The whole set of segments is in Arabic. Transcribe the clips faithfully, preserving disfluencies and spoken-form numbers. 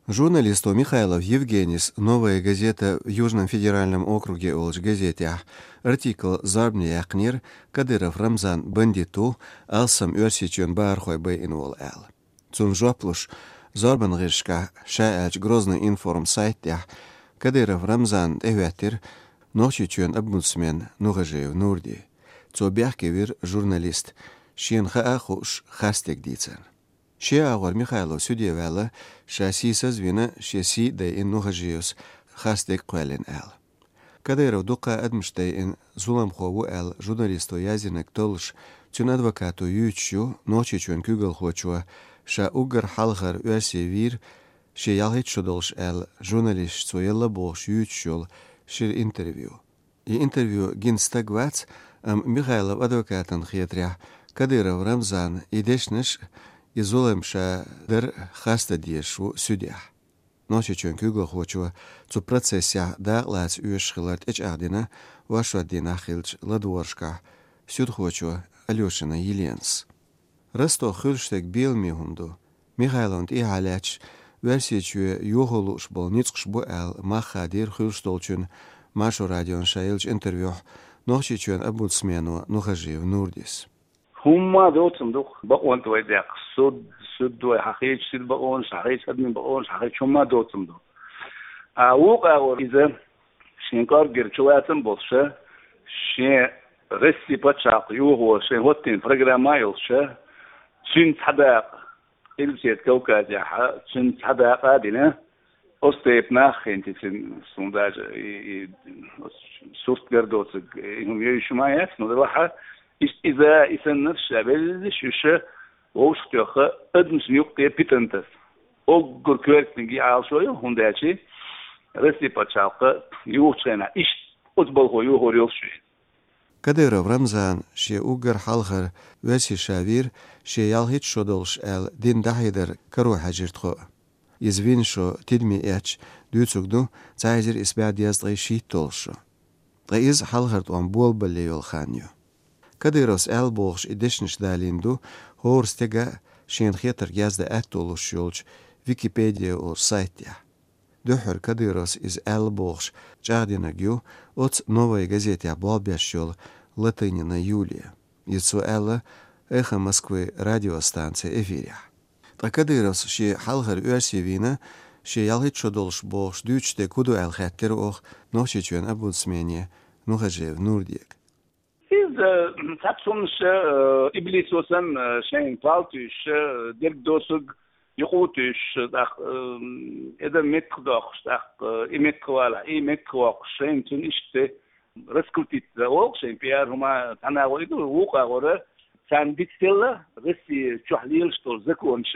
Журналист Михайлов Евгенис, новая газета в Южном федеральном округе Олж газете, артикл Зарбни Яхнир, Кадыров Рамзан Бандиту, Алсам Юрсичун Бархой Бейнвол Эл. Цун жоплуш Зарбан Гиршка, Шаэлч Грозный информ сайтях, Кадыров Рамзан Эвятир, Ночичун Абмусмен, Нугажев Нурди. Цо бяхкевир журналист, Шин Хаахуш Хастек Дицен. شيء أغور ميخايلو سوديا ولا شاسيسا زوينة شاسي داي إنو هجيوس خاستيك قوالين آل. كديرو دوقا أدمشتاي إن زولام خوو آل جورناليستو يازينك تولش تون أدوكاتو يوتشو نوشي چون كوغل خوچوا شا أوغر حالغر واسي وير شي يالهيت شدولش آل جورناليستو يلا بوش يوتشول شير انترفيو. ي انترفيو جين ستاقوات أم ميخايلو أدوكاتن خياتريا كديرو رمزان إيديشنش Изолемша дер хаста диешу судях. Ночи чон кюгл хочу цу процесsia дарлац уешхиларт эч ардина ваша дина хилч ладворшка сюд хочу Алёшина Еленс. Расто хилштек белми хунду. Михайлонд и халяч версичу йоголуш бол ницкш бу эл махадир хилштолчун машу радион шаилч интервью ночи чон абунсмену нухажив нурдис. هم دوتهم دوخ بقون تويدق سود سود وحقيق سود بقون صحيح سدمن بقون صحيح هم دوتهم دو اوقع إذا شنكار جرچواتن بولشه شين رسي بتشاق يوهو شين هوتين برنامج يلشه شين حداق إلسيت كوكا جاها شين حداق هذينا أستيبنا خنتي سن سونداج سورت جردوت هم يشمايات نضربها إذا إذا نفس عبالش يشة ووش تيخه أدمس نيوكتي بيتنتس أو غرقت نجي على شوية هنداشي رسي بتشاقة يوشنا إيش أتبل هو يو هوريل شيء. كديرو رمزان شيء أوجر حلخر وسي شافير شيء يالهيت شودلش ال دين دهيدر كروح جرتخو. يزوين شو تدمي إتش دوتسوكدو تعيزر إسباد يزدغي شيت تولشو. غيز حلخرت وان بول بليول خانيو. كديروس ألبوغش إدشنش داليندو هورستيغا شين خيتر يازدا أتولوش يولش ويكيبيديا أو سايتيا. دوحر كديروس إز ألبوغش جاردينا جيو أوت نووي غازيتيا بالبياش يول لاتينينا يوليا. يتسو ألا إخا موسكوي راديو ستانسي إفيريا. تا كديروس شي حالغر أرسيفينا شي يالهيت شدولش بوغش دوش دي كودو ألخاتر أوخ نوشي جوان أبون سمينيا نوخجيف نورديك. إذا تحسنش إبليس وسن شين طالتش دير دوسج يقوتش داخ إذا متقدخش داخ إمتقوالا إمتقواش شين تنشت رسكلتيت وق شين بيار هما تناوليدو وقع ورا كان بيتسلا رسي شحليل شتول زكونش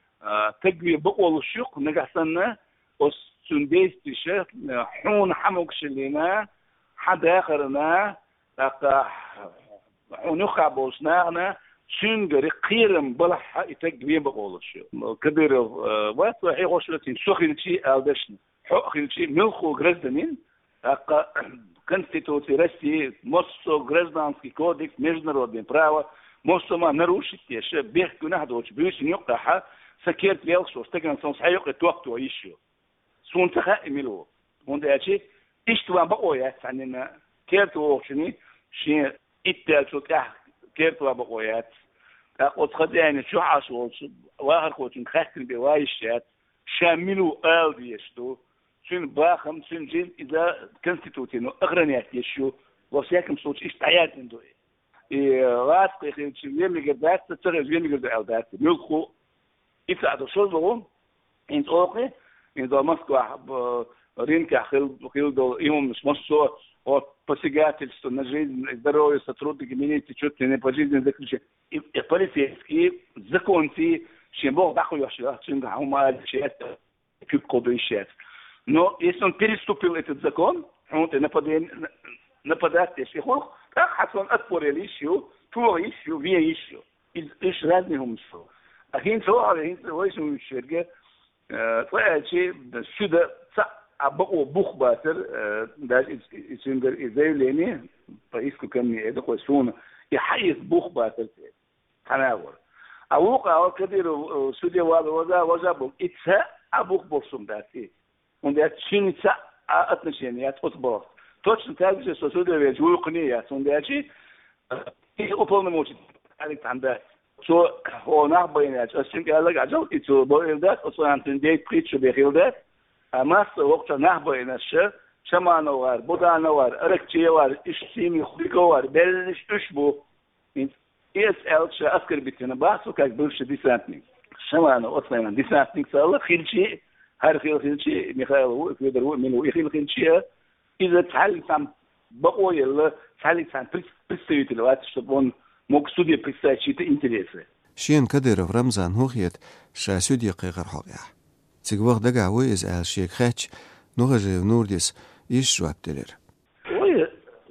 تجوي بقول الشق نجحسنا وسنديستش حون حموكش لنا حدا آخرنا لقى ونخع بوسنانا شنجري قيرم بلح يتجبين بقولش كبير وات وحي غشلتين سخن شيء ألدشن حقن شيء ملخو غرزدنين لقى конституции России моссо гражданский кодекс международное право моссо ما нарушить еще бег кунах доч бюс нюкаха سكرت ليلشو استجن سون صحيح توقت ويشو سون تخائملو ونداشي اشتوا بقويا عننا كيرت وشني شيء إتى تكح كيرت وبقويات أقول خدعني شو عاشوا واخر خوتين خاتم بوايشات شاملوا آل ديشتو شن باخم شن جين إذا كونستيتوتينو أغرنيات يشو وسياكم صوت إيش تعيات من دوي راس قيخين شن يمي قدات تتغير يمي قدات ألدات ملخو إفعدوا شلهم إنت أوقي إنت مسكوا رينكا خيل خيل دو يوم مش مصو от посягательства на жизнь и здоровье сотрудники имеете чувственные пожизненные заключения. И полицейские законы, чем Бог дохуя, чем гумар, честно, как кодующий. Но если он переступил этот закон, он нападает, нападает, если он, так он отпорил еще, то еще, ве еще. Из разных умствов. А хинцо, а хинцо, восемь шерге, твоя че сюда أبقوا بوخ باتر ده يصير إزاي فايسكو كم يدق وسون يحيز بوخ باتر تناور أوقع كثير سودي ولا وذا وذا بوك إتسا абух болсун дати. Он дает чинится отношения от бог. Точно так же, что сюда ведь уйкни, он дает и уполномочен Александр. So onach beinat as sink elag ajal itu boildat so antin date preach behildat amas waqt nach beinat sh shamano var budano var arakchi var ishtimi khliko var bellish tushbu in es elch asker bitena basu kak bulsh disantning shamano otlan disantning sala khilchi har khil khilchi mikhail يقدر هو من يخيل khilchi اذا تعلم بقوي تعلم представитель вот чтобы он мог судье представить чьи-то интересы. شين كديرов رمضان هوخيت شا سودي قيقر حقيا تقوغ دقا ويز آل شيك خاتش نوغجي نورديس إيش جواب دلير وي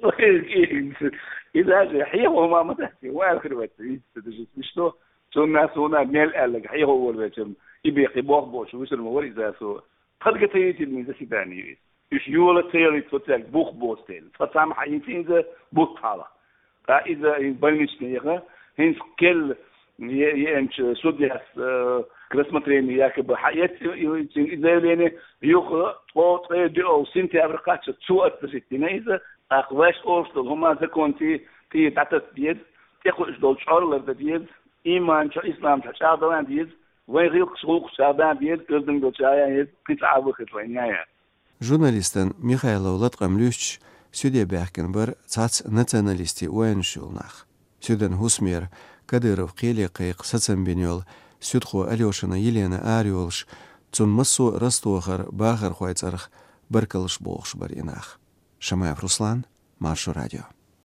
إذا جي حيهو ما متحكي وآخر وقت مشتو شو الناس هنا ميل قالك حيهو والبيتم يبيقي بوخ بوش ويسر مور إذا سو قد قتيتي الميزة سيباني إيش يولا تيري تفتاك بوخ بوستين فتسامح حييتين إذا بوخ حالا إذا больничный ехал, хинс кел ينش سودياس كرسمترين якобы حيات заявление юх вот дел сентябрь кача цу относительно из أخواش أوصل هما زكونتي تي تعتت بيد تأخذ دول شعور لرد بيد إيمان شو إسلام شو شعبان بيد وين غير سوق شعبان بيد كردن دول شعبان بيد عابو خطوين نهاية. جورناليستن ميخائيل ولطقم لوش سوديا بيحكن بر تاتس ناتشناليستي وين شولناخ سودن هوسمير كديرف قيلي قيق ستسن بينيول سودخو أليوشنا يلينا آريولش تون مسو رستوخر باخر خويترخ بركلش بوخش بريناخ شمايف رسلان مارشو راديو